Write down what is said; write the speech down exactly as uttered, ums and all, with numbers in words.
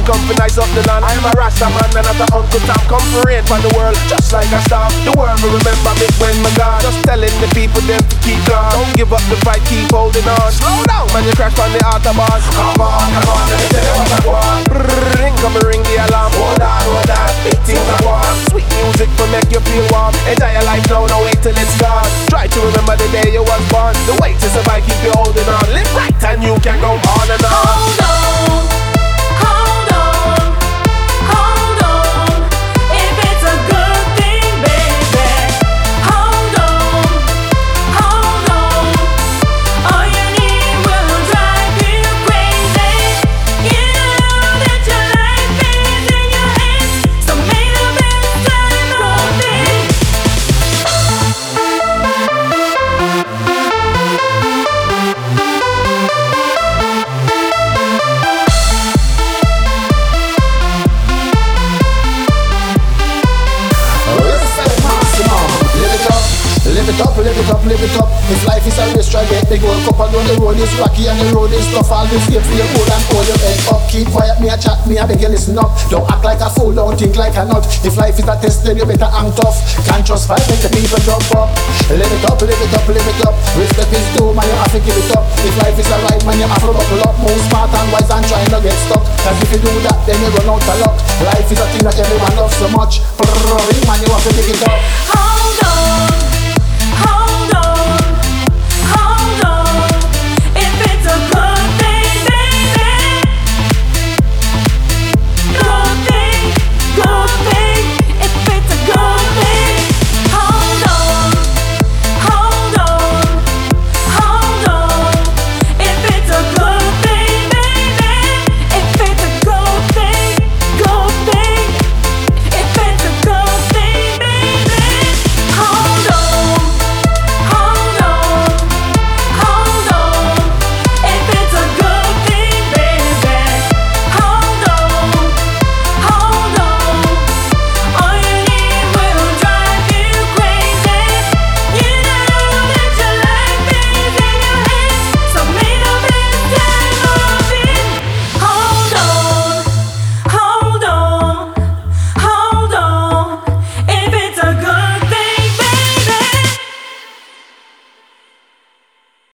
come for nice up the land. I'm a Rasta man and not a Uncle Tom. Come for rain for the world, just like a star. The world will remember me when my God. Just telling the people them to keep calm. Don't give up the fight, keep holding on. Slow down, man, you crash on the autobahn. Come on, come on, let me tell you what I want. Ring, come and ring the alarm. Hold on, hold on, big things I want. Sweet music for make you feel warm. Enjoy your life now, don't wait till it's gone. Try to remember the day you was born. The way to survive, keep you holding on. Live right and you can go on and on. Hold on, hold on, hold on. If it's a good thing, baby. Hold on, hold on. All you need will drive you crazy. You know that your life is in your hands, so make the best time of it. Live it up, live it up, live it up. If life is a race, try get the gold cup. And on the road is rocky and the road is tough. Always wait for your hold and hold your head up. Keep quiet, me a chat, me a beg you listen up. Don't act like a fool, don't think like a nut. If life is a test, then you better hang tough. Can't just fight, make the people jump up. Live it up, live it up, live it up. Respect is due, man, you have to give it up. If life is a ride, man, you have to buckle up. Move smart and wise and try not get stuck. Cause if you do that, then you run out of luck. Life is a thing that everyone loves so much. Brrr, man, you have to pick it up. Hold on.